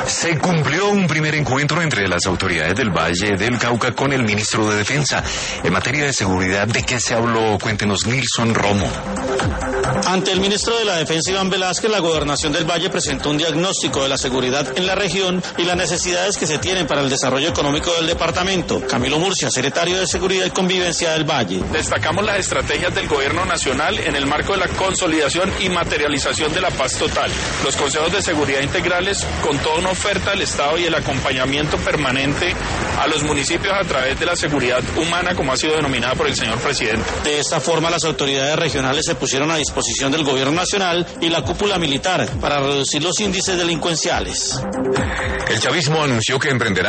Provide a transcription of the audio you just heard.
Se cumplió un primer encuentro entre las autoridades del Valle del Cauca con el ministro de Defensa. En materia de seguridad, ¿de qué se habló? Cuéntenos, Nilson Romo. Ante el ministro de la Defensa, Iván Velázquez, la Gobernación del Valle presentó un diagnóstico de la seguridad en la región y las necesidades que se tienen para el desarrollo económico del departamento. Camilo Murcia, secretario de Seguridad y Convivencia del Valle. Destacamos las estrategias del Gobierno Nacional en el marco de la consolidación y materialización de la paz total. Los consejos de seguridad integrales con toda una oferta del Estado y el acompañamiento permanente a los municipios a través de la seguridad humana, como ha sido denominada por el señor presidente. De esta forma, las autoridades regionales se pusieron a disposición del Gobierno Nacional y la cúpula militar para reducir los índices delincuenciales. El chavismo anunció que emprenderá